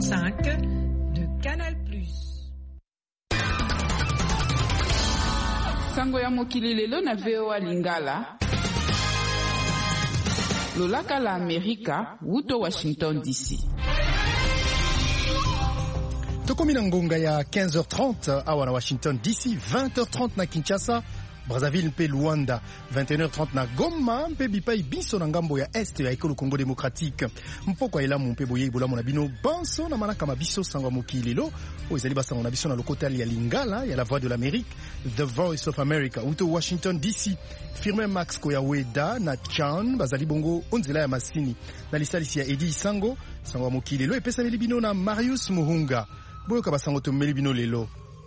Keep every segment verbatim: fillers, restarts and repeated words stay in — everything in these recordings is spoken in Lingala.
cinq de Canal plus. Sango ya mokili lelo na V O A Lingala. Lolaka la Amerika, wuto Washington D C. Tokomi na ngonga ya quinze heures trente awa na Washington D C, vingt heures trente na Kinshasa, Brazzaville mpe Luanda, vingt et une heures trente na Goma, mpe bipai biso na ngambo ya Est ya ekolo Congo démocratique. Mpoko elamu mpe boye bolamu na bino banso na manaka mabiso sango mokili lelo, o ezali basango na biso na lokotali ya Lingala ya la voix de l'Amérique, The Voice of America, uto Washington D C. Firme Max Koyaweda na Chan bazali bongo onzela ya masini na lisalisi ya Edi Isango, sango mokili lelo epesa bino na Marius Muhunga. Boyoka basango tomeli bino lelo.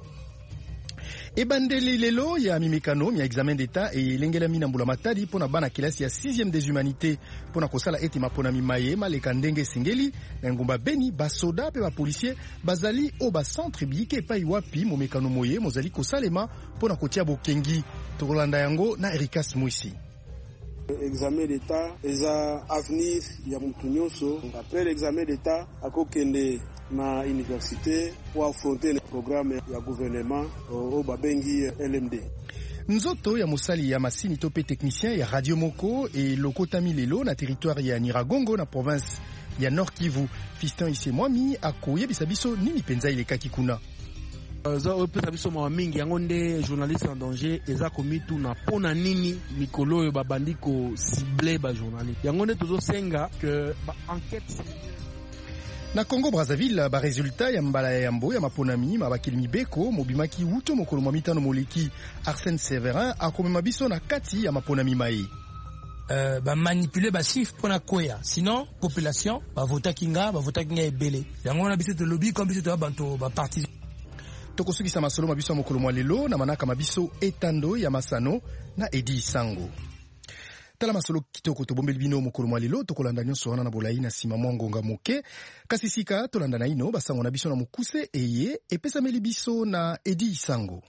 Ebandeli lelo ya mimekano ya examen d'état et lengela mina mbula matadi pona bana kilasi ya sixième des humanités pona kosala eti mapona mimaye maleka ndenge singeli na ngumba Beni basoda pe ba policier bazali o ba centre biyike epai wapi momekano moye mozali kosalema pona kotia bokengi tokolanda yango na Erikas Mwisi. Examen d'état eza avenir ya mutu nyonso. Après l'examen d'état akokende na université pour affronter le programme ya gouvernement au babengi L M D. Nzoto ya mosali ya masini tope technicien ya Radio Moko et lokotami lelo na territoire ya Niragongo na province ya Nord Kivu. Fiston ise mwami akoyebisa biso nini penza ilekaki kuna. Za opesa biso mawa mingi yango nde journaliste en danger eza komitu na pona nini mikolo oyo babandiko ciblé ba journaliste. Yango nde tozo senga que ba enquête na Congo Brazzaville ba résultat ya mbala ya yambo ya maponami mabakili mibeko mobimaki wuto mokolo mwa mitano moleki Arsène Séverin akomema biso na kati ya maponami mai. Euh, ba manipuler ba chiffre pona koya sinon population ba vota kinga ba vota kinga ebele yango na biso to lobby comme biso to banto ba parti tokosukisa masolo mabiso mokolo mwa lelo na manaka mabiso etando ya masano na Edi Sango. Tala masolo kitoko tobombeli bino mokolo mwa lelo tokolanda nyonso wana na bolai na sima mwa ngonga moke kasi sika tolanda na ino basango na biso na mokuse eye epesameli biso na Edi Sango.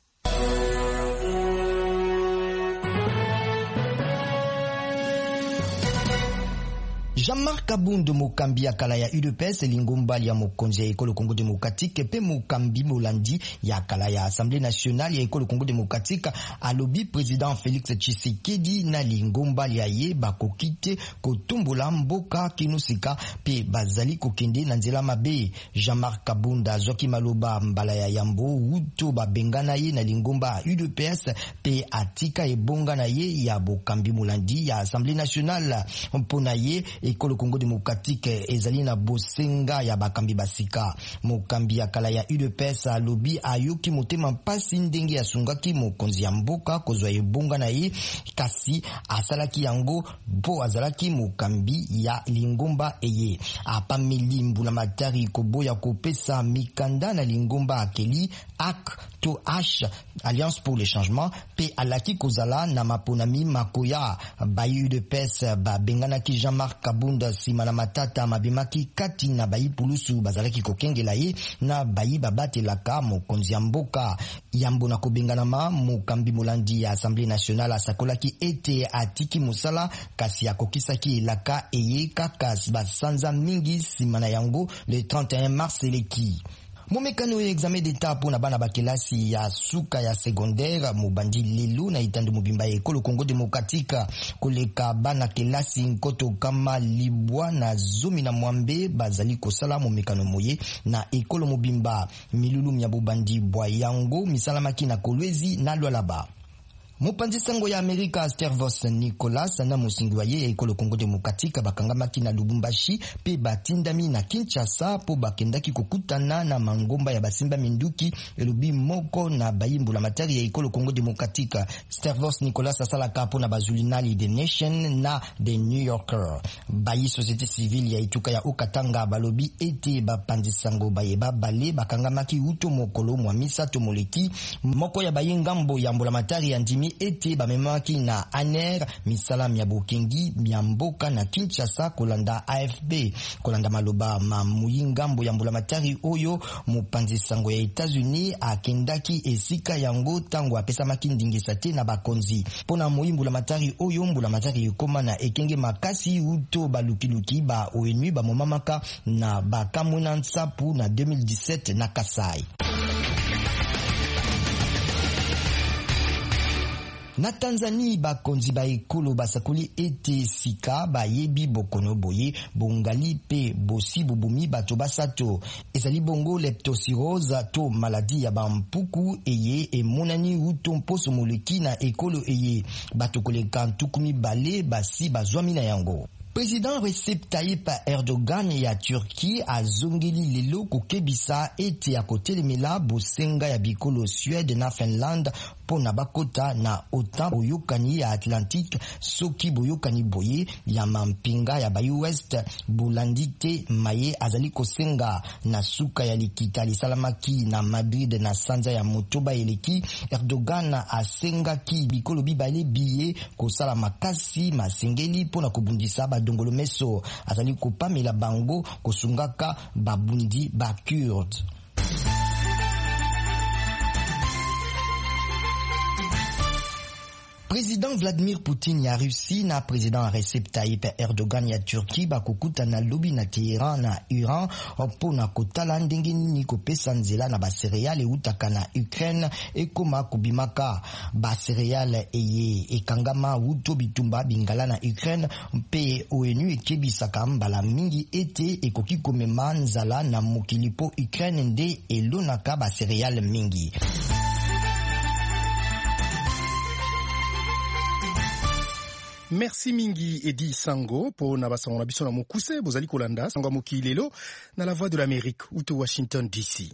Jean-Marc Kabund Mokambi akala ya U D P S lingombali ya mokonzi ya ekolo Congo démocratique pe Mokambi Molandi ya akala ya Assemblée nationale ya ekolo Congo démocratique alobi président Félix Tshisekedi na lingombali ya ye bakokite kotumbola mboka kinusika pe bazali kokende na nzela mabe. Jean-Marc Kabund azwaki maloba mbala ya yambo wuto babengana ye na lingomba U D P S pe atika ebonga na ye ya Mokambi Molandi ya Assemblée nationale mpona ye ekolo Congo démocratique ezali na bosenga ya bakambi basika. Mokambi akala ya U D P S alobi ayoki motema mpasi ndenge asungaki mokonzi ya mboka kozwa ebonga na ye kasi asalaki yango bo azalaki mokambi ya lingomba eye apameli mbula matari koboya kopesa mikanda na lingomba akeli ak to H Alliance pour le changement pe alaki kozala na maponami makoya ba U D P S ba benganaki Jean-Marc Kabunda sima na matata mabimaki kati na bayi pulusu bazalaki kokengela ye na bayi babatelaka mokonzi ya mboka yambo na kobengana ma Mokambi Molandi ya Assemblée nationale asakolaki ete atiki musala kasi akokisaki elaka eye kaka basanza mingi sima na yango le trente et un mars eleki. Momekano ya examen d'état pona bana bakelasi ya suka ya secondaire mobandi lelo na itando mobimba ya ekolo Congo démocratique koleka bana kelasi nkoto kama libwa na zomi na mwambe bazali kosala momekano moye na ekolo mobimba milulu ya bobandi bwa yango misalamaki na Kolwezi na Lwalaba. Mopanzi sango ya Amerika Stervos Nicolas na musingi wa ye ya ekolo Congo démocratique bakangamaki na Lubumbashi pe batindami na Kinshasa po bakendaki kokutana na mangomba ya basimba minduki elubi moko na bayimbula matari ya ekolo Congo démocratique. Stervos Nicolas asalaka po na bazulinali The Nation na The New Yorker. Bayi société civile ya ituka ya Okatanga balobi ete bapanzi sango bayeba bale bakangamaki uto mokolo mwa misato moleki moko ya bayingambo ya mbula matari ya ndimi pe ete bamemaki na aner misala mia bokengi mia mboka na Kinshasa kolanda A F B kolanda maloba ma muyingambo ya mbulamatari oyo mopanzi sango ya États-Unis akendaki esika yango tango apesamaki ndingisa te na bakonzi pona moyimbulamatari oyo mbulamatari ekoma na ekenge makasi uto balukiluki ba O N U ba momamaka na bakamwena nsapu na deux mille dix-sept na Kasai. Na Tanzanie bakonzi ba ekolo basakoli ete sika ba yebi bokono boye bongali pe bosi bubumi bato basato ezali bongo leptospirose to maladi ya bampuku eye emonani uto mposo moleki na ekolo eye bato koleka ntukumi bale basi bazwami na yango. Président Recep Tayyip Erdogan ya Turquie azongeli lelo kokebisa ete akotelemela bosenga ya bikolo Suède na Finland pona bakota na OTAN boyokani ya Atlantique soki boyokani boye ya mampinga ya bayi West bolandi te maye azali kosenga na suka ya likita lisalamaki na Madrid na sanza ya motoba eleki. Erdogan asengaki bikolo bibale biye kosala makasi masengeli pona kobundisa dongolo meso azali kopamela bango kosungaka babundi ba Kurd. Président Vladimir Poutine ya Russie na président Recep Tayyip Erdogan ya Turquie bakokuta na lobi na Teheran na Iran pona kotala ndenge nini kopesa nzela na basereale utaka na Ukraine ekoma kubimaka basereale eye ekangama uto bitumba bingala na Ukraine mpe O N U ekebisaka mbala mingi ete ekoki komema nzala na mokilipo Ukraine nde elonaka basereale mingi. Merci mingi Edi Sango po na basango na biso na mokuse bozali kolanda sango moki lelo na la voix de l'Amérique ou to Washington D C.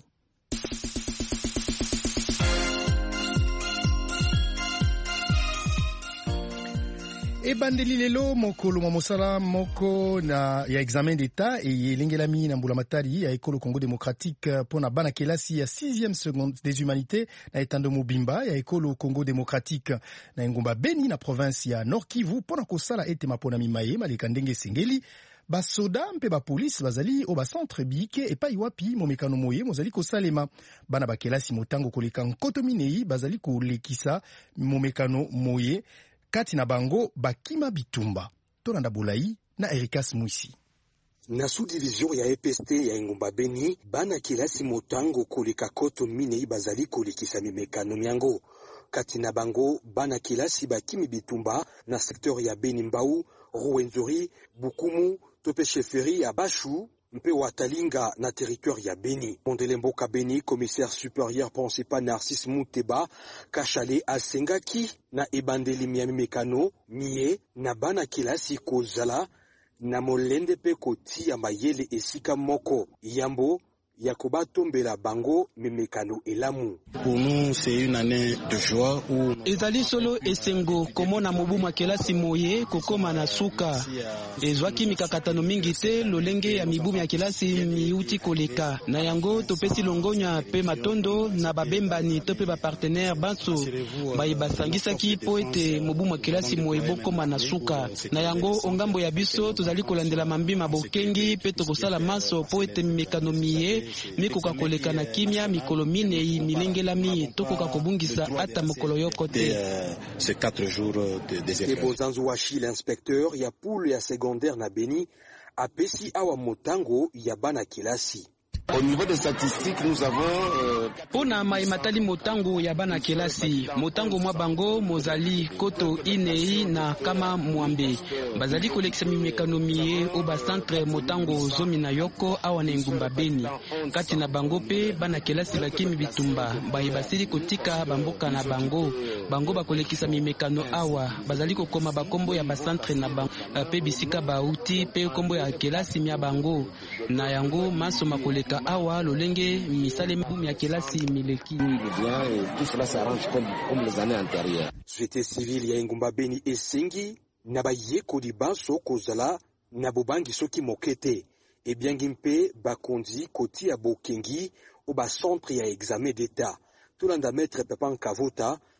Ebandeli lelo mokolo mwa mosala moko na ya examen d'état e yelengelami na mbulamatari ya ekolo Congo démocratique pona bana kelasi ya sixième seconde des humanités na etando mobimba ya ekolo Congo démocratique na engumba Beni na province ya Nord Kivu pona kosala ete mapona mimaye maleka ndenge sengeli basoda mpe bapolisi bazali o bacentre bike epai wapi momekano moye mozali kosalema bana bakelasi motango koleka nkoto minei bazali kolekisa momekano moye kati na bango bakima bitumba tolanda bolai na Erikas Mwisi. Na sous-division ya E P S T ya engumba Beni bana kilasi motango koleka koto minei bazali kolekisa mimekano miango kati na bango bana kilasi bakimi bitumba na secteur ya Beni Mbau, Ruwenzori, Bukumu, tope chefferie ya Bashu mpe watalinga na territoire ya Beni. Mondelemboka Beni, commissaire supérieur principal Narcisse Mouteba Kachale asengaki na ebandeli miami mekano mie na bana kilasi kozala na molende pe koti ya mayele esika moko yambo ya kobatombela bango mimekano elamu. Pour nous c'est une année de joie où ezali solo esengo komona mobuma kelasi moye kokoma na suka ezwaki mikakatano mingi te lolenge ya mibumu ya kelasi miuti koleka na yango topesi longonya pe matondo na babembani to pe ba partenaire banso bayi basangisaki po ete mobuma kelasi moye bokoma na suka na yango ongambo ya biso tozali kolandela mambima bokengi pe tokosala maso po ete mimekano miye mikoka koleka na kimia mikolo minei milengelami tokoka kobungisa ata mokolo yoko te. Ces quatre jours de désert. Ebonzanzo washi l'inspecteur ya poule ya secondaire na Beni apesi awa motango ya bana kilasi. Au niveau des statistiques, nous avons euh... pona maimatali motango ya bana kelasi motango mwa bango mozali koto inei na kama mwambe bazali kolekisa mimekano miye o ba centre motango zomi na yoko awa na engumba Beni kati na bango pe bana kelasi bakimi bitumba bayi basili kotika bamboka na bango bango bakolekisa mimekano awa bazali kokoma bakombo ya ba centre na bango pe bisika bauti pe kombo ya kelasi mya bango na yango maso makoleka awa lolenge misale mbumu ya kelasi mileki. Tout cela s'arrange comme, comme les années antérieures. Société civile ya engumba Beni esengi na bayeko di banso kozala na bobangi soki mokete ebyangi mpe bakonzi koti ya bokengi o ba centre ya examen d'état. Tulanda maître Papa Nkavota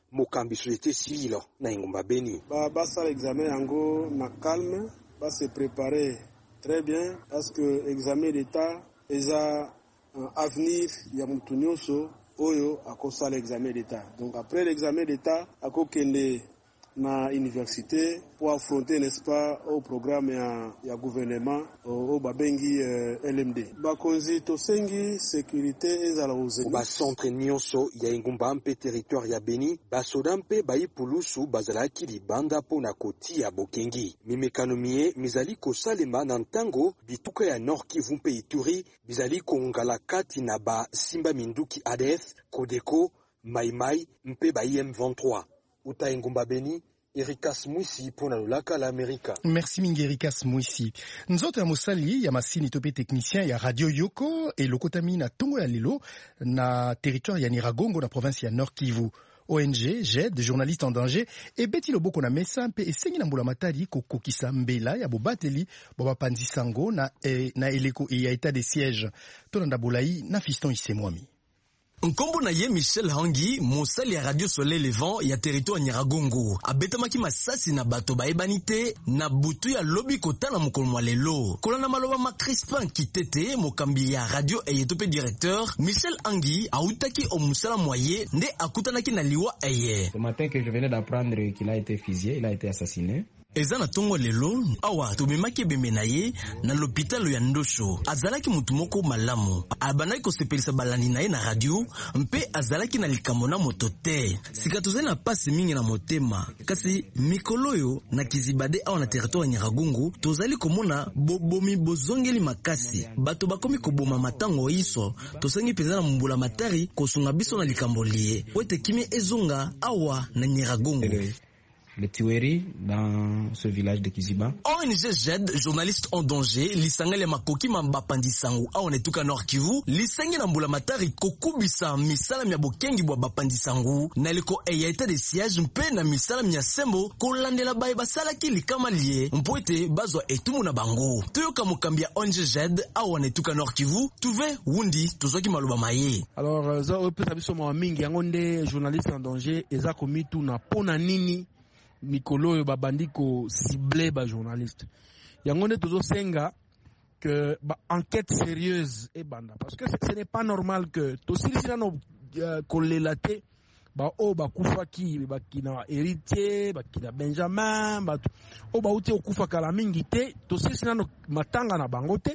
mokambi société civile na Ingomba Beni. Ba basa l'examen yango na calme, ba se préparer très bien parce que examen d'état eza un avenir ya mutu nyonso oyo akosala l'examen d'état. Donc après l'examen d'état akokende na université pour affronter, n'est-ce pas, au programme ya, ya gouvernement au, au babengi euh, L M D. Bakonzi tosengi sécurité ezala oze. Ba centre nyonso ya Ingomba mpe territoire ya Beni, basoda mpe baipulusu bazalaki libanda pona koti ya Bokengi. Mimekanomie mizali kosalema na ntango bituka ya Nord Kivu mpe Ituri bizali kongala kati na ba Simba Minduki A D F, Kodeko, Maimai mpe ba I M vingt-trois. Uta Ingomba Beni, Erikas Mwisi pona lolaka la Amerika. Merci mingi Erikas Mwisi. Nzoto ya mosali ya masini tope technicien ya Radio Yoko e lokotami na tongo ya lelo na territoire ya Niragongo na province ya Nord Kivu. O N G, J E D, journaliste en danger, et beti loboko na mesa mpe esengi na mbula matari kokokisa mbela ya bobateli boba panzisango na, e, na eleko e ya état de siège. Tonanda bolai na Fiston Isemwami. Nkombo na ye Michel Hangi, mosali ya Radio Soleil Levant ya territoire Nyiragongo. Abetamaki masasi na bato baebanite na butu ya lobi kota na mokolo mwa lelo. Kolana maloba ma Crispin Kitete, mokambi ya radio eye tope directeur, Michel Hangi autaki o musala moye nde akutanaki na liwa eye. Le matin que je venais d'apprendre qu'il a été fusillé, il a été assassiné. Eza na tongo lelo awa tomemaki bembe na ye na l'hôpital ya Ndosho. Azalaki mutu moko malamu, abanaki kosepelisa balandi na ye na radio mpe azalaki na likambo na moto te. Sika tozali na pasi mingi na motema, kasi mikolo oyo na Kizibade awa na territoire ya Nyiragongo tozali komona bobomi bozongeli makasi. Bato bakomi koboma matango iso, tosengi penza na mbula matari kosunga biso na likambo liye wete kimi ezonga awa na Nyiragongo. Les tueries dans ce village de Kiziba. O N G J E D, journaliste en danger, lisangele makoki mamba pandisangu awa netuka Nord Kivu, lisangi na mbula matari kokubisa misala mya bokengi bwa bapandisangu, na liko eya état de siège mpe na misala mya sembo kolandela baye basalaki likama liye mpoete bazwa etumu na bango. Toyoka mokambi ya O N G J E D awa netuka Nord Kivu, tuve wundi tozwaki maloba maye. Alors za opesa biso mawa mingi yango nde journaliste en danger eza komitu na pona nini mikolo yo babandiko ciblé ba journaliste. Yango nde tozo senga que ba enquête sérieuse e banda parce que ce n'est pas normal que to silisina no uh, kolelate ba o ba kufa ki ba kina héritier ba kina Benjamin ba o ba uti okufa kala mingi te to silisina no matanga na bango te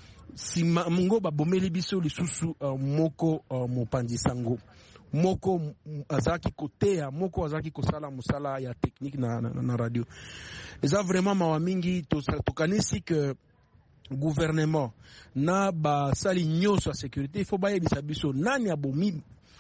si mungo ba bomeli biso lisusu uh, moko uh, mopandi sango moko azaki kotea moko azaki kosala musala ya technique na, na, na radio. Eza vraiment mawa mingi tokanisi que gouvernement na ba sali nyoso ya sécurité il faut baye bisa biso nani abomi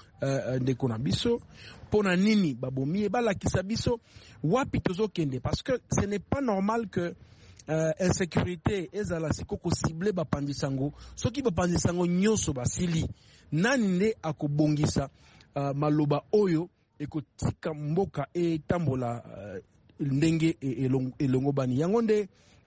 uh, ndeko na biso pona nini babomi e bala kisa biso wapi tozo kende parce que ce n'est pas normal que Uh, insécurité ezala sikoko ciblé ba pandisango soki ba pandisango nyoso basili nani nde akobongisa uh, maloba oyo ekotika mboka etambola uh, ndenge elongo, elongo bani yango nde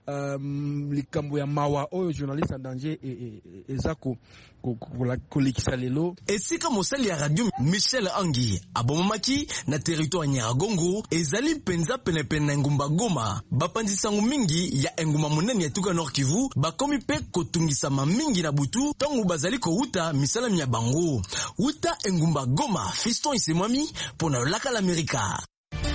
um, likambo ya mawa oyo journaliste en danger ezako kolekisa lelo. Esika mosali ya radio Michel Hangi abomaki na territoire Nyiragongo ezali penza penepene na Ngumba Goma bapandisango mingi ya enguma monene ya tuka Nord Kivu bakomi pe kotungisa mingi na butu tangu bazali ko uta misala mya bango uta Ngumba Goma. Fiston Isemwami pona laka l'Amerika.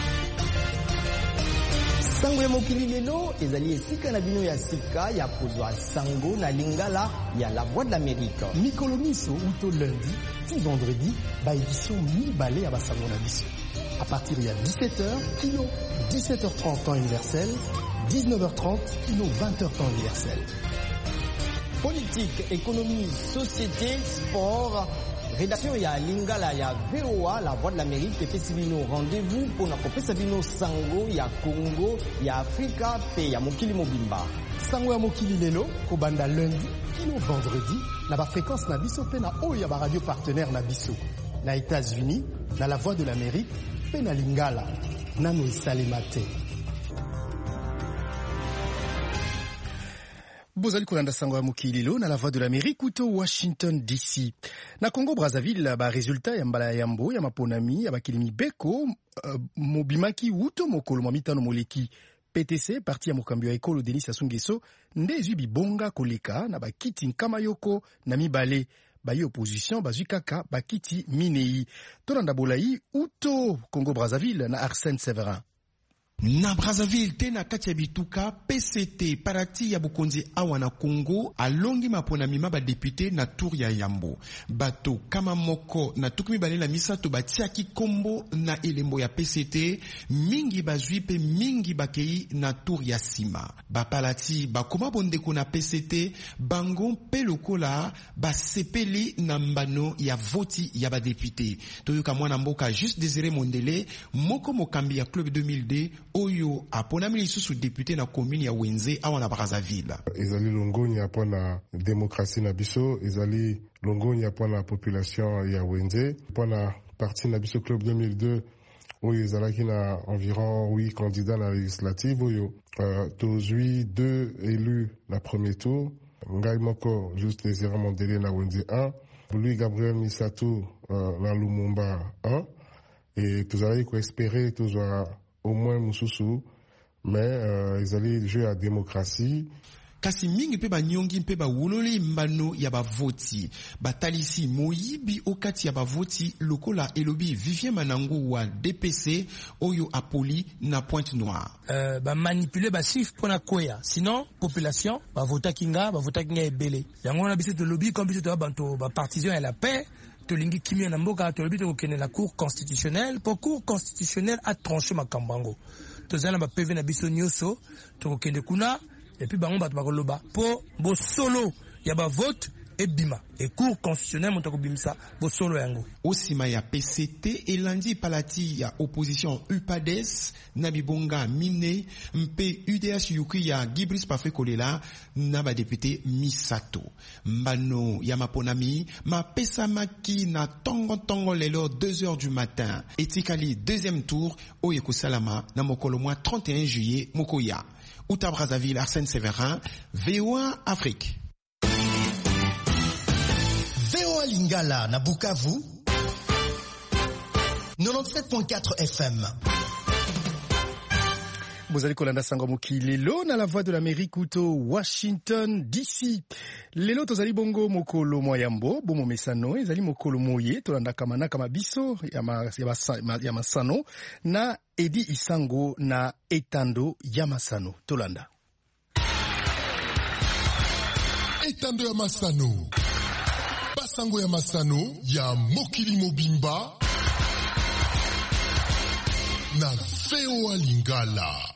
Sango ya mokili lelo ezali esika na bino ya sika ya kozwa sango na lingala ya la voix de l'Amérique. Mikolo miso uto lundi ti vendredi ba édition mibale ya basango na biso. À partir ya dix-sept heures kilo dix-sept heures trente temps universel, dix-neuf heures trente kilo vingt heures temps universel. Politique, économie, société, sport. Rédaction ya lingala ya V O A, la voix de l'Amérique, epesi bino rendez-vous pour na kopesa bino sango ya Congo, ya Afrika pe ya mokili mobimba. Sango ya mokili lelo kobanda lundi kino vendredi na ba fréquence na biso pe na oyo ya ba radio partenaire na biso. Na États-Unis, na la voix de l'Amérique pe na lingala nano esalema te. Bozali kolanda sango ya mokililo na la voix de l'Amérique kuto Washington D C. Na Congo Brazzaville ba resultat ya mbala ya yambo ya maponami ya bakilimi beko uh, mobimaki uto mokolo mwa mitano moleki. P T C parti ya mokambi ya ekolo Denis Sassou Nguesso nde ezwi bibonga koleka na bakiti nkama yoko na mibale. Bayi opposition bazwi kaka bakiti minei. Tolanda bolai uto Congo Brazzaville na Arsène Severin. Na Brazzaville tena kati ya bituka P C T parati ya bokonzi awa na Congo alongi maponami ma ba député na tour ya Yambo. Bato kama moko na tukumi bale na misato batiaki kombo na elembo ya P C T mingi bazwi pe mingi bakei na tour ya Sima. Ba palati bakoma bondeko na P C T bango pe lokola ba sepeli na mbano ya voti ya ba député. Toyoka mwana mboka Juste Désiré Mondele moko mokambi ya Club deux mille deux oyo aponami lisusu député na commune ya Wenze awa na Brazzaville. Ezali longoni apona démocratie na biso, ezali longoni apona population ya Wenze, apona parti na biso Club deux mille deux oyo ezalaki na environ huit candidats na législative oyo uh, tozwi deux élus na premier tour, ngai moko Juste Désiré Mondele na Wenze un, Louis Gabriel Misato uh, na Lumumba un, et tozali ko espérer tozwa au moins mususu, mais euh, ils allaient jouer à démocratie. Kasi mingi pe ba nyongi pe ba wuloli mbano ya ba voti. Batalisi moyibi okati ya ba voti lokola elobi Vivien Manangu wa D P C oyo apoli na Pointe-Noire. Euh, ba manipuler ba chiffre pona koya. Sinon, population, ba vota kinga, ba vota kinga ebele. Yango na biso de lobby comme biso to banto ba partisan ya la paix. Tolingi kimia na mboka tolobi to kene la cour constitutionnelle pour cour constitutionnelle a tranché makambango tozana ba P V na biso nyoso to kende kuna et puis bango bato bakoloba po bo solo ya ba vote et bima et cour constitutionnelle monta ko bimisa bo solo yango osima ya P C T elandi palati ya opposition U P A D E S na bibonga mine mpe U D H yuki ya Gibris Pafé Kolela na ba député Misato mbano ya maponami mapesa maki na tongo tongo lelo deux heures du matin etikali deuxième tour oye kosalama na mokolo mwa trente et un juillet mokoya Uta Brazzaville Arsène Severin V O A Afrique. V O A Lingala na Bukavu quatre-vingt-dix-sept point quatre F M. Bozali kolanda sango mokilelo na la voix de l'Amérique kuto Washington D C. Lelo tozali bongo mokolo moyambo bomo mesano ezali mokolo moye tolanda kamana kama biso ya ma, ya, ma, ya masano na Edi Isango na Etando ya Masano tolanda. Etando ya Masano. Basango ya Masano ya mokili mobimba na V O A Lingala.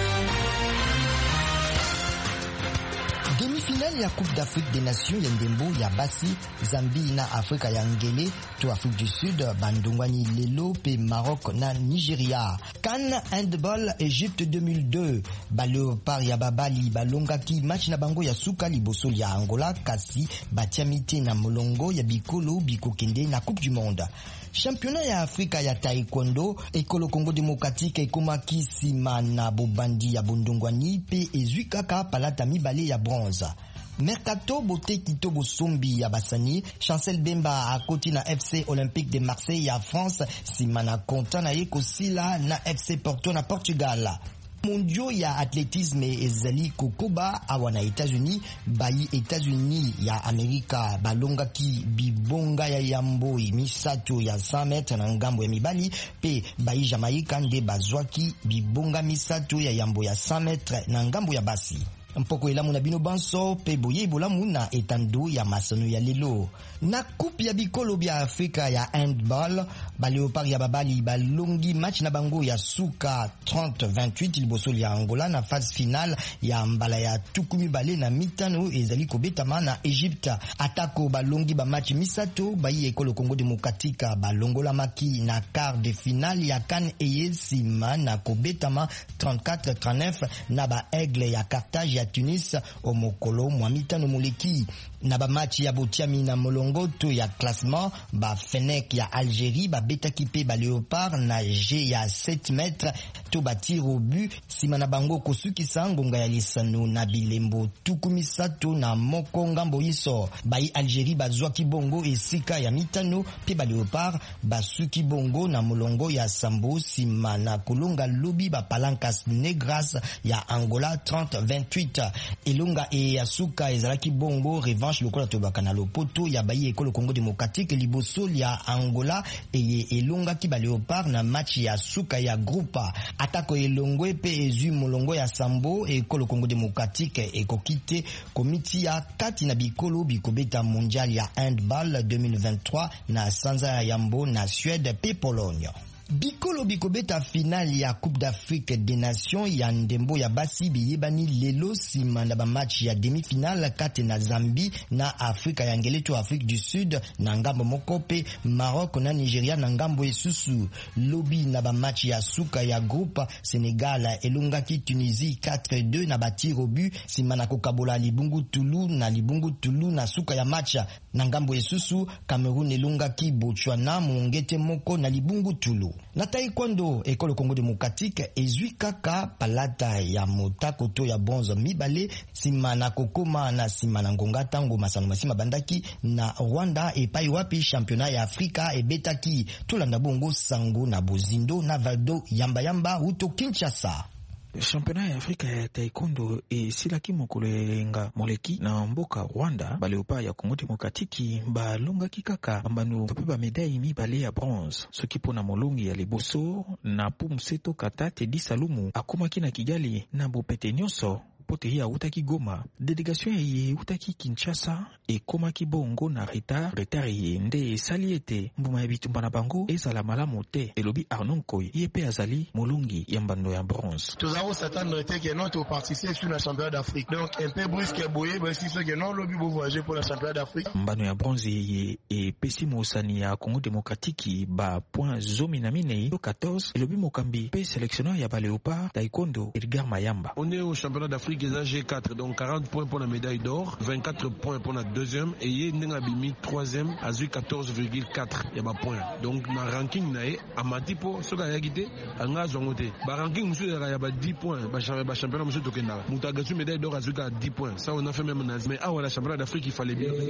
Demi-finale ya Coupe d'Afrique des Nations ya ndembo ya basi Zambie na Afrika ya ngele to Afrique du Sud bandongwani lelo pe Maroc na Nigeria. CAN Handball Égypte deux mille deux Baléopard ya babali balongaki match na bango ya suka liboso ya Angola kasi batiamite na molongo ya bikolo bikokende na Coupe du Monde. Championnat ya Afrika ya taekwondo ekolo Congo démocratique ekomaki sima na bobandi ya bondongwani pe ezwi kaka palata mibale ya bronze. Mercato bote kito bosombi ya basani Chancel Bemba akoti na F C Olympique de Marseille ya France sima na konta na ye kosila na F C Porto na Portugal. Mondio ya athlétisme ezali kokoba awa na États-Unis bayi États-Unis ya Amerika balongaki bibonga ya yambo misato ya cent mètres na ngambo ya mibali pe bayi Jamaïka nde bazwaki bibonga misato ya yambo ya cent mètres na ngambo ya basi. Mpoko elamu na bino banso pe boye bolamu na etando ya masano ya lelo. Na coupe ya bikolo bya Afrika ya handball, Baléopard ya babali balongi match na bango ya suka trente vingt-huit liboso ya Angola na phase finale ya mbala ya tukumi bale na mitano ezali kobetama na Egypte. Atako balongi ba match misato bayi ekolo Congo démocratique balongola maki na quart de finale ya CAN eyesima na kobetama trente-quatre trente-neuf na ba Aigle ya Carthage ya Tunis omokolo mwa mitano moleki Na ba match ya botiami na molongo to ya classement ba Fennec ya Algérie ba betaki pe ba Léopard na G ya sept mètres to ba tir au but sima na bango kosukisa ngonga ya lisano na bilembo tukumisato na moko ngambo iso ba Algérie bazwaki bongo esika ya mitano pe ba Léopard basuki bongo na molongo ya sambo sima na kolonga lobi ba Palancas Negras ya Angola trente vingt-huit elonga e yasuka ezalaki bongo revanche lokola tobaka na lopoto ya bayi ekolo Congo démocratique liboso ya Angola eye elonga ki ba Léopard na match ya suka ya groupe atako elongwe pe ezui molongo ya sambo ekolo Congo démocratique ekokite komiti ya kati na bikolo bikobeta mondial ya handball deux mille vingt-trois na sanza ya Yambo na Suède pe Pologne. Bikolo bikobeta finale ya Coupe d'Afrique des Nations ya ndembo ya basi biyebani lelo sima na ba match ya demi-finale kate na Zambie na Afrika ya ngele to Afrique du Sud na ngambo mokope Maroc na Nigeria na ngambo esusu lobi na ba match ya suka ya groupe Sénégal elongaki Tunisie quatre deux na batir au but sima na kokabola Libungu Toulou na Libungu Toulou na suka ya match na ngambo esusu Cameroun elongaki Botswana mongete moko na Libungu Toulou. Na taekwondo ekolo Congo démocratique ezui kaka palata ya motako to ya bonzo mibale sima na kokoma na sima na ngonga tango masano masima bandaki na Rwanda epai wapi championnat ya Afrika ebetaki tolanda bongo sango na bozindo na Valdo yamba yamba uto Kinshasa. Championnat ya Afrika ya taekwondo e silaki mokolo elenga moleki na mboka Rwanda ba Léopard ya Congo démocratique ba longaki kaka mbanu tope ba médaille mibale ya bronze soki pona molongi ya liboso na Pumseto Katate di Salumu akomaki na Kigali na bopete nyonso poterie ya utaki Goma délégation ye utaki Kinshasa e komaki bongo na retard retard ye nde esali ete mbuma ya bitumba na bango ezala malamu te elobi Arnon Koy ye pe azali molongi ya mbando ya bronze. Nous avons s'attendre que non to participer sur le championnat d'Afrique donc un peu brusque boye mais si c'est que non lobi bo voyager pour le championnat d'Afrique. Mbano ya bronze ye e pesi mosani ya Congo démocratique ba point zomi na mine quatorze elobi mokambi pe sélectionneur ya ba Léopard taekwondo Edgar Mayamba. On est au championnat d'Afrique G quatre, donc quarante points pour la médaille d'or, vingt-quatre points pour la deuxième, et Yé Nengabimi troisième, a eu quatorze virgule quatre points. Donc, dans le ranking, à Matipo, ce qui a été, en a zongoté. Bah, ranking, monsieur, il y a dix points, bah, championnat, monsieur, Tokenda. Moutagasu, médaille d'or, a eu dix points. Ça, on a fait même un Mais, ah, voilà, championnat d'Afrique, il fallait bien.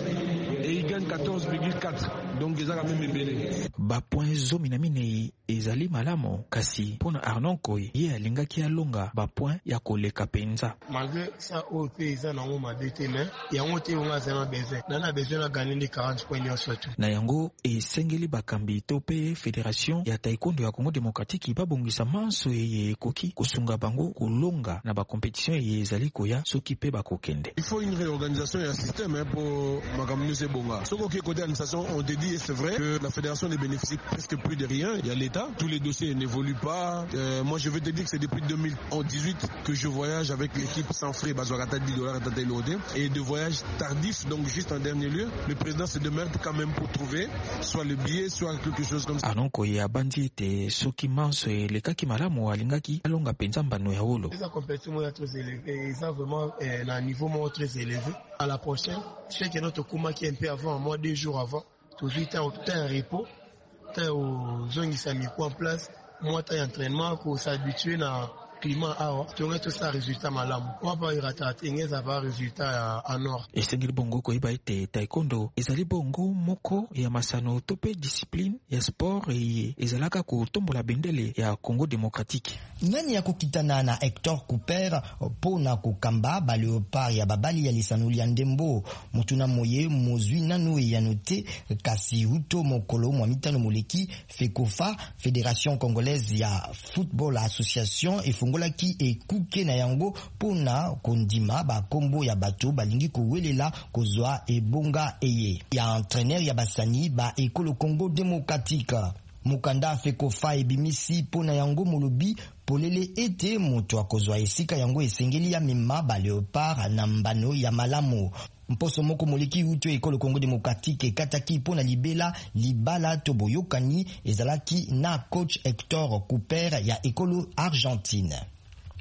Et il gagne quatorze virgule quatre. Donc, ils ont la même ébélé. Bah, point zominamine, ezali malamo, kasi, pour Arnon Koy, yé, linga ki alonga, bah, point, ya koleka penza. Malgré ça, au paysan, on m'a dit, mais il y a un petit peu de besoin. On a besoin de gagner les quarante points surtout. Nayango et Sengeli Bakambi Tope Fédération ya taekwondo ya Congo démocratique ba bongisa manso ye koki kosunga bango kolonga na ba compétition ye ezali koya soki pe ba kokende. Il faut une réorganisation et un système hein, pour Makamunu Sebonga. Ce côté côté administration, on te dit et c'est vrai que la fédération ne bénéficie presque plus de rien. Il y a l'État, tous les dossiers n'évoluent pas. Euh, moi je veux te dire que c'est depuis deux mille dix-huit que je voyage avec l'équipe sans frais, Bazouarata dix dollars et de voyage tardif, donc juste en dernier lieu, le président se démerde quand même pour trouver soit le billet, soit quelque chose comme ça. Anon Koy abandi te soki manso e lekaki malamu alingaki alonga penza mbano ya wolo. La compétition est très élevée, ils ont vraiment euh, un niveau très élevé. À la prochaine, je sais que notre Kouma qui est un peu avant, moi deux jours avant, toujours t'as un repos, t'as aux zones qui sont mis en place, moi t'as un entraînement pour s'habituer à climat awa tonga to sa résultat malamu kwa ba irata ingeza ba résultat en or. Esengeli bongo ko iba ete taekwondo ezali bongo moko ya masano tope discipline ya sport e ezalaka ko tombola bendele ya Congo démocratique. Nani ya kokitana na Hector Cooper pona kokamba ba Léopard ya babali ya lisanuli ya ndembo mutuna moye mozwi nanu ya note kasi uto mokolo mwa mitano moleki Fekofa Fédération Congolaise ya Football Association et ngolaki ekuke na yango pona kondima ba kombo ya bato balingi kowelela kozwa ebonga eye ya entraîneur ya basani ba ekolo Congo démocratique mukanda Fekofa ebimisi pona yango molobi polele ete moto akozwa esika yango esengeli ya mema ba Léopard na mbano ya malamu. Mposo moko moleki uto ekolo Congo démocratique kataki pona libela libala toboyokani ezalaki na coach Hector Cooper ya ekolo Argentine.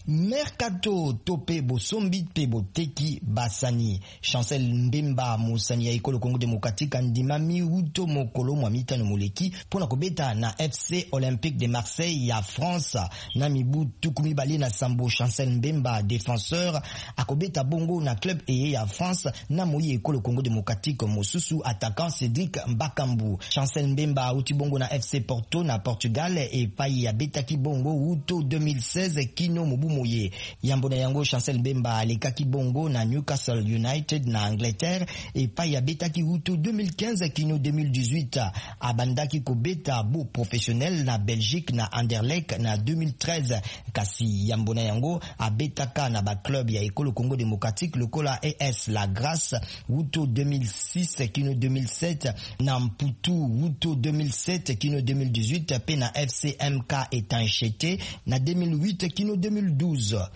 Mercato tope bosombi pe boteki basani. Chancel Mbemba Mosani ya Ekolo Congo Démocratique andimami uto mokolo mwa mitano moleki pona kobeta na F C Olympique de Marseille ya France na mibu tukumi bali na sambo. Chancel Mbemba défenseur akobeta bongo na club eye ya France na moyi Ekolo Congo Démocratique mosusu attaquant Cédric Mbakambu. Chancel Mbemba uti bongo na F C Porto na Portugal e pai ya betaki bongo uto deux mille seize kino mubu moye. Yambona yango Chancel Mbemba alekaki bongo na Newcastle United na Angleterre et pa ya betaki uto deux mille quinze kino deux mille dix-huit abandaki ko beta bo professionnel na Belgique na Anderlecht na deux mille treize kasi yambona yango abetaka na ba club ya Ekolo Congo Démocratique lokola A S La Grasse uto deux mille six kino deux mille sept na Mputu uto deux mille sept kino deux mille dix-huit pe na F C M K Etanchete na deux mille huit kino deux mille douze.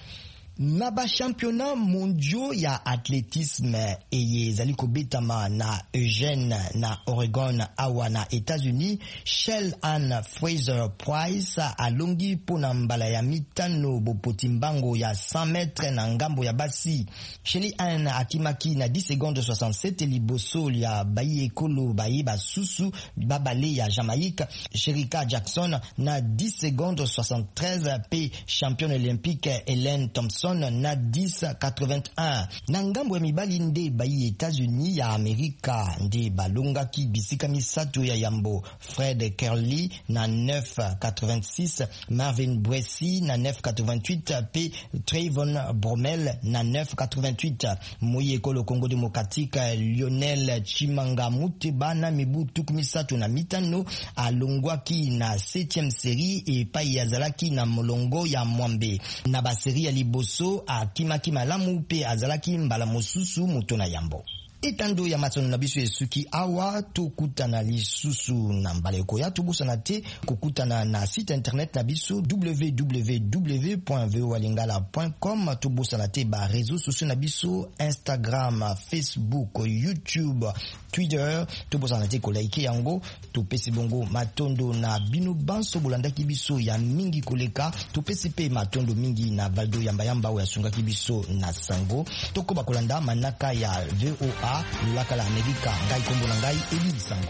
Naba championnat mondiaux ya athlétisme eye zali kobetama na Eugene na Oregon awa na États-Unis. Shell Ann Fraser Price alongi pona mbala ya mitano bopoti mbango ya cent mètres na ngambo ya basi. Shelly Ann akimaki na dix secondes soixante-sept liboso ya bayi ekolo bayi basusu babale ya Jamaïque. Sherika Jackson na dix secondes soixante-treize pe championne olympique Helen Thompson na dix quatre-vingt-un. Na ngambo ya mibali nde bayi États-Unis ya Amerika nde balongaki bisika misato ya yambo. Fred Kerley na neuf quatre-vingt-six, Marvin Bressy na neuf quatre-vingt-huit pe Trayvon Bromel na neuf quatre-vingt-huit. Moyi Ekolo Congo Démocratique Lionel Chimanga Muteba na mibu tukumisato na mitano alongwaki na septième série et pa yazalaki na molongo ya Mwambe. Na ba série ya liboso a kimaki malamu pe azalaki mbala mosusu moto na yambo. Etando ya matano na biso esuki awa tokutana lisusu na mbaleko ya tobusana te kokutana na site internet na biso w w w point voa lingala point com. Tobusana te ba réseaux sociaux na biso Instagram, Facebook, YouTube, Twitter. Tobusana te ko like yango topesi bongo matondo na bino banso bolandaki biso ya mingi koleka topesi pe matondo mingi na baldo yamba yamba o ya sungaki biso na sango tokoba kolanda manaka ya VOA lulaka la Amerika ngai kombo na ngai Eli Sango.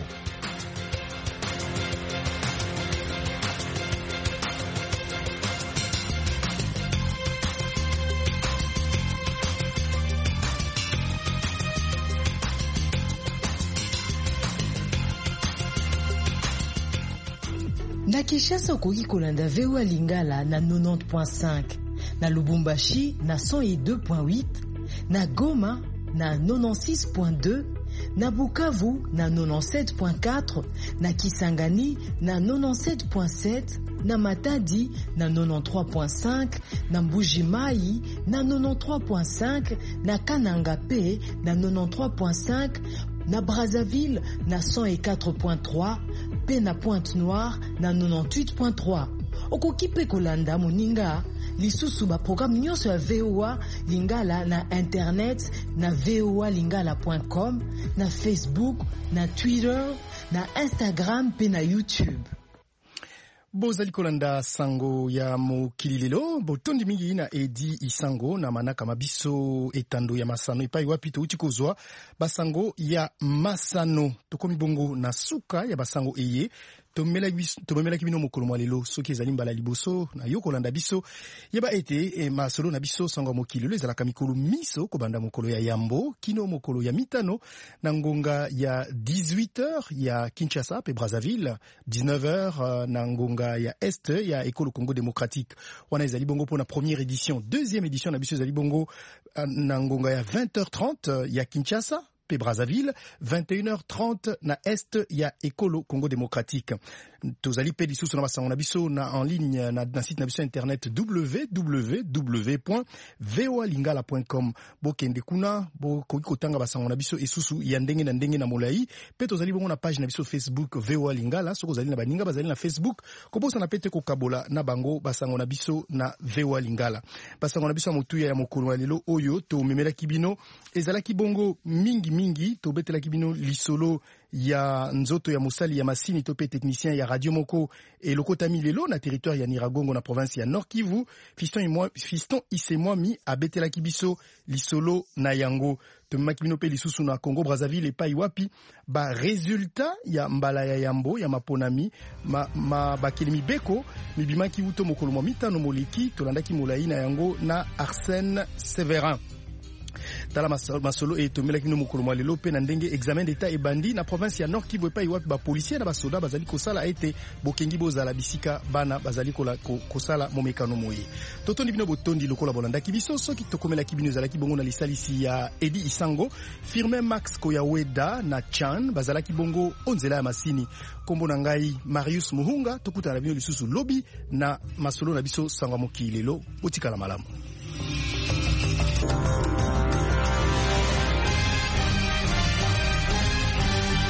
Na Kinshasa okoki kolanda V O A Lingala na quatre-vingt-dix point cinq, na Lubumbashi na cent deux point huit, na Goma na quatre-vingt-seize point deux, na Bukavu na quatre-vingt-dix-sept point quatre, na Kisangani na quatre-vingt-dix-sept point sept, na Matadi na quatre-vingt-treize point cinq, na Mbuji-Mayi na quatre-vingt-treize point cinq, na Kananga Pe na quatre-vingt-treize point cinq, na Brazzaville na cent quatre point trois, pe na Pointe-Noire na quatre-vingt-dix-huit point trois. Okoki pe kolanda moninga lisusu ba programme nyonso ya V O A Lingala na internet na voa lingala point com, na Facebook, na Twitter, na Instagram pe na YouTube. Bozali kolanda sango ya mokili lelo botondi mingi na Edi Isango na manaka mabiso etando ya Masano ipai wapi touti kozwa basango ya Masano tokomi bongo na suka ya basango eye tomemela kibino mokolo mwa lelo soki ezali mbala liboso na yo kolanda biso yeba ete e masolo na biso sango mokili lelo ezalaka mikolo miso kobanda mokolo ya yambo kino mokolo ya mitano na ngonga ya dix-huit heures ya Kinshasa pe Brazzaville, dix-neuf heures na ngonga ya Est ya Ekolo Congo Démocratique. Wana ezali bongo pour la première édition, deuxième édition na biso ezali bongo na ngonga ya vingt heures trente ya Kinshasa pe Brazzaville, vingt et une heures trente na Est ya Ekolo Congo Démocratique. Tozali pe lisusu na basango na biso na en ligne na, na site na biso internet w w w point voa lingala point com. Bokende kuna bokoki kotanga basango na biso esusu ya ndenge na ndenge na molai. Pe tozali bongo na page na biso Facebook Voa Lingala. Soko zali na baninga bazali na Facebook kobosa na pete kokabola na bango basango na biso na Voa Lingala. Basango na biso motuya ya mokolo ya lelo oyo to memela kibino ezala kibongo mingi mingi to betela kibino lisolo ya nzoto ya mosali ya masini to pe technicien ya radio moko et lokotami lelo na territoire ya Niragongo na province ya Nord Kivu. Fiston et moi Fiston Isemwami abetela kibiso lisolo na yango tomaki bino pe lisusu na Congo Brazzaville epai wapi ba resultat ya mbala ya yambo ya maponami ma, ma bakelemi beko mibimaki uto mokolo mwa mitano moleki tolandaki molai na yango na Arsène Séverin. Tala masolo et tomela kino mokolo mwa lelo pe na ndenge examen d'état et bandi na province ya Nord Kivu epai wapi ba policier na ba soda bazali kosala ete bokengi bozala bisika bana bazali kola kosala momekano moye. Totondi bino botondi lokola bolanda kibiso soki tokomela kibino zala kibongo na lisalisi ya Edi Isango, Firmin Max Koyaweda na Chan bazala kibongo onzela ya masini. Kombo na ngai Marius Muhunga tokuta na bino lisusu lobi na masolo na biso sangwa mokili lelo otikala malamu.